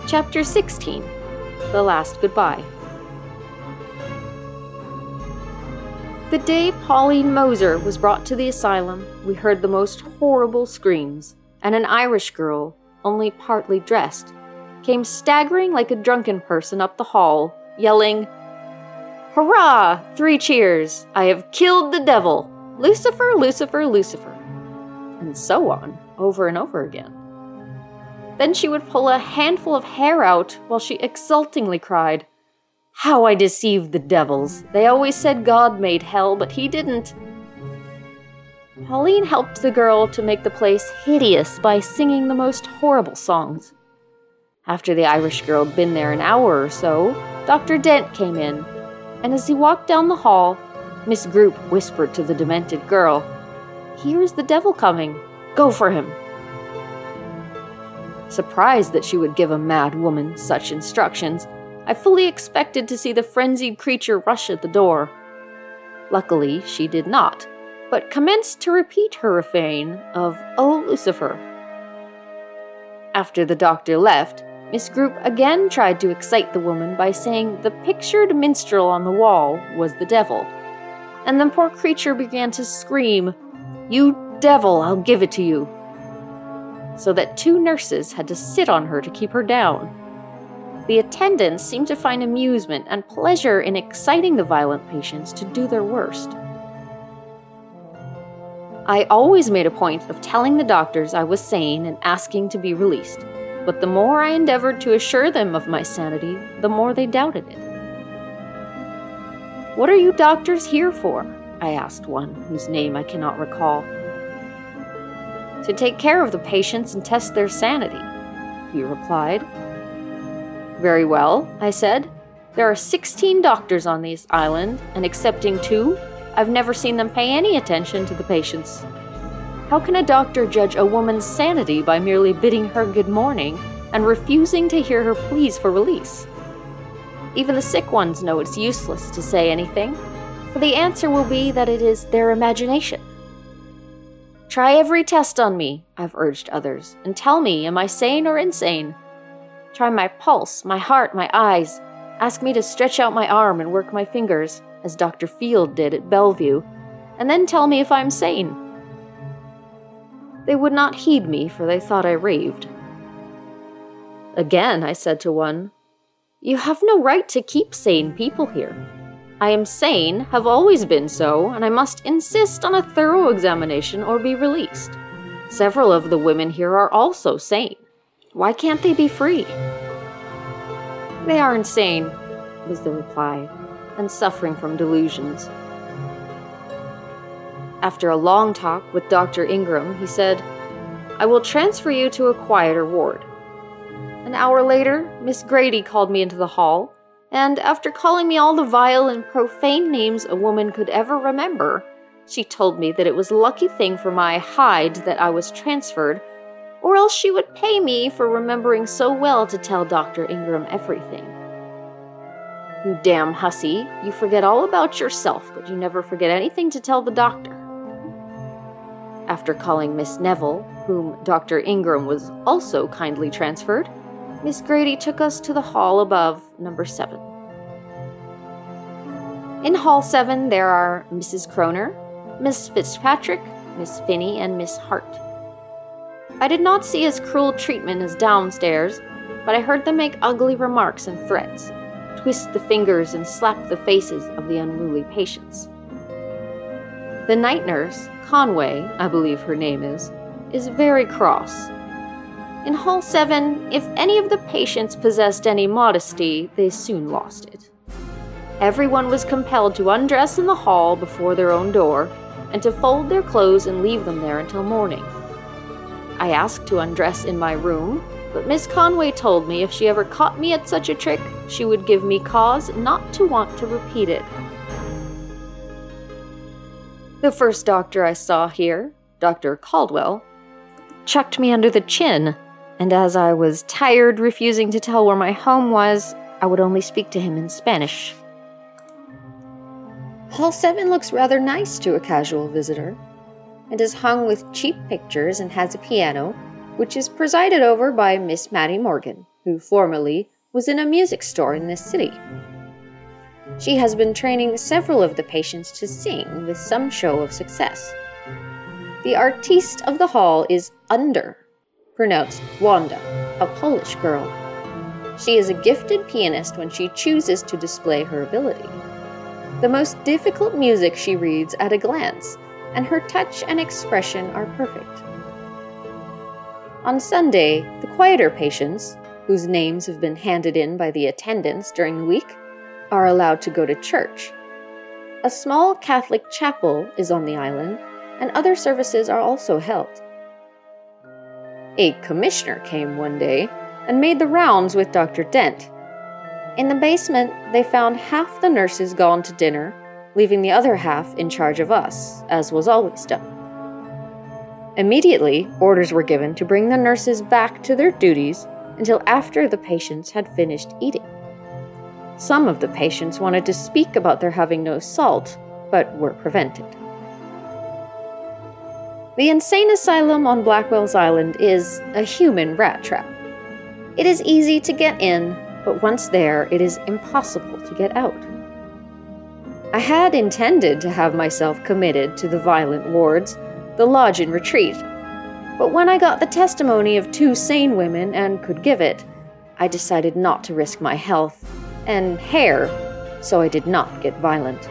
Chapter 16. The Last Goodbye. The day Pauline Moser was brought to the asylum, we heard the most horrible screams, and an Irish girl, only partly dressed, came staggering like a drunken person up the hall, yelling, "Hurrah! 3 cheers! I have killed the devil! Lucifer, Lucifer, Lucifer!" And so on, over and over again. Then she would pull a handful of hair out while she exultingly cried, "How I deceived the devils! They always said God made hell, but he didn't." Pauline helped the girl to make the place hideous by singing the most horrible songs. After the Irish girl had been there an hour or so, Dr. Dent came in, and as he walked down the hall, Miss Group whispered to the demented girl, "Here's the devil coming. Go for him." Surprised that she would give a mad woman such instructions, I fully expected to see the frenzied creature rush at the door. Luckily, she did not, but commenced to repeat her refrain of "Oh, Lucifer." After the doctor left, Miss Group again tried to excite the woman by saying the pictured minstrel on the wall was the devil, and the poor creature began to scream, "You devil, I'll give it to you," so that 2 nurses had to sit on her to keep her down. The attendants seemed to find amusement and pleasure in exciting the violent patients to do their worst. I always made a point of telling the doctors I was sane and asking to be released, but the more I endeavored to assure them of my sanity, the more they doubted it. "What are you doctors here for?" I asked one, whose name I cannot recall. "To take care of the patients and test their sanity," he replied. "Very well," I said. "There are 16 doctors on this island, and excepting 2, I've never seen them pay any attention to the patients. How can a doctor judge a woman's sanity by merely bidding her good morning and refusing to hear her pleas for release? Even the sick ones know it's useless to say anything, for the answer will be that it is their imagination. Try every test on me," I've urged others, "and tell me, am I sane or insane? Try my pulse, my heart, my eyes. Ask me to stretch out my arm and work my fingers, as Dr. Field did at Bellevue, and then tell me if I'm sane." They would not heed me, for they thought I raved. Again, I said to one, "You have no right to keep sane people here. I am sane, have always been so, and I must insist on a thorough examination or be released. Several of the women here are also sane. Why can't they be free?" "They are insane," was the reply, "and suffering from delusions." After a long talk with Dr. Ingram, he said, "I will transfer you to a quieter ward." An hour later, Miss Grady called me into the hall, and after calling me all the vile and profane names a woman could ever remember, she told me that it was a lucky thing for my hide that I was transferred, or else she would pay me for remembering so well to tell Dr. Ingram everything. "You damn hussy, you forget all about yourself, but you never forget anything to tell the doctor." After calling Miss Neville, whom Dr. Ingram was also kindly transferred, Miss Grady took us to the hall above, number 7. In Hall 7 there are Mrs. Croner, Miss Fitzpatrick, Miss Finney, and Miss Hart. I did not see as cruel treatment as downstairs, but I heard them make ugly remarks and threats, twist the fingers and slap the faces of the unruly patients. The night nurse, Conway, I believe her name is very cross. In Hall 7, if any of the patients possessed any modesty, they soon lost it. Everyone was compelled to undress in the hall before their own door, and to fold their clothes and leave them there until morning. I asked to undress in my room, but Miss Conway told me if she ever caught me at such a trick, she would give me cause not to want to repeat it. The first doctor I saw here, Dr. Caldwell, chucked me under the chin, and as I was tired refusing to tell where my home was, I would only speak to him in Spanish. Hall 7 looks rather nice to a casual visitor. It is hung with cheap pictures and has a piano, which is presided over by Miss Mattie Morgan, who who formerly was in a music store in this city. She has been training several of the patients to sing with some show of success. The artiste of the hall is Under, pronounced Wanda, a Polish girl. She is a gifted pianist when she chooses to display her ability. The most difficult music she reads at a glance, and her touch and expression are perfect. On Sunday, the quieter patients, whose names have been handed in by the attendants during the week, are allowed to go to church. A small Catholic chapel is on the island, and other services are also held. A commissioner came one day and made the rounds with Dr. Dent. In the basement, they found half the nurses gone to dinner, leaving the other half in charge of us, as was always done. Immediately, orders were given to bring the nurses back to their duties until after the patients had finished eating. Some of the patients wanted to speak about their having no salt, but were prevented. The insane asylum on Blackwell's Island is a human rat trap. It is easy to get in, but once there, it is impossible to get out. I had intended to have myself committed to the violent wards, the lodge and retreat, but when I got the testimony of 2 sane women and could give it, I decided not to risk my health and hair, so I did not get violent.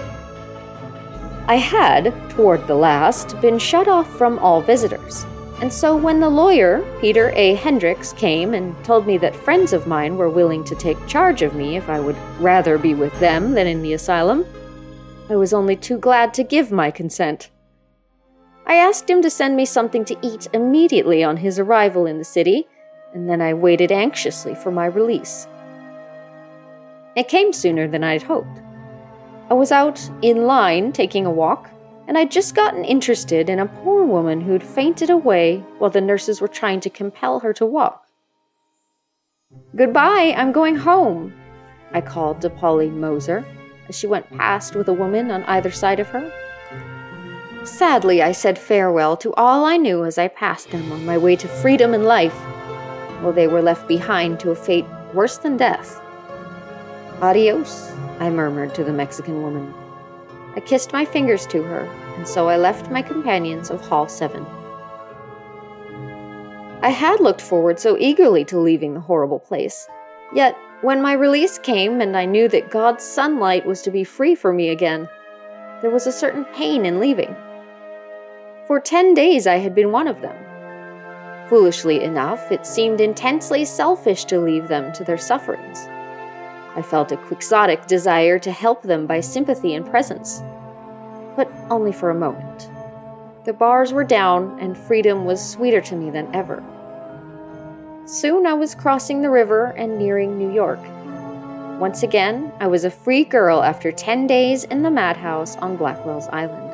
I had, toward the last, been shut off from all visitors, and so when the lawyer, Peter A. Hendricks, came and told me that friends of mine were willing to take charge of me if I would rather be with them than in the asylum, I was only too glad to give my consent. I asked him to send me something to eat immediately on his arrival in the city, and then I waited anxiously for my release. It came sooner than I'd hoped. I was out in line taking a walk, and I'd just gotten interested in a poor woman who'd fainted away while the nurses were trying to compel her to walk. "Goodbye, I'm going home," I called to Polly Moser as she went past with a woman on either side of her. Sadly, I said farewell to all I knew as I passed them on my way to freedom and life, while they were left behind to a fate worse than death. "Adios," I murmured to the Mexican woman. I kissed my fingers to her, and so I left my companions of Hall 7. I had looked forward so eagerly to leaving the horrible place, yet when my release came and I knew that God's sunlight was to be free for me again, there was a certain pain in leaving. For 10 days I had been one of them. Foolishly enough, it seemed intensely selfish to leave them to their sufferings. I felt a quixotic desire to help them by sympathy and presence, but only for a moment. The bars were down, and freedom was sweeter to me than ever. Soon I was crossing the river and nearing New York. Once again, I was a free girl after 10 days in the madhouse on Blackwell's Island.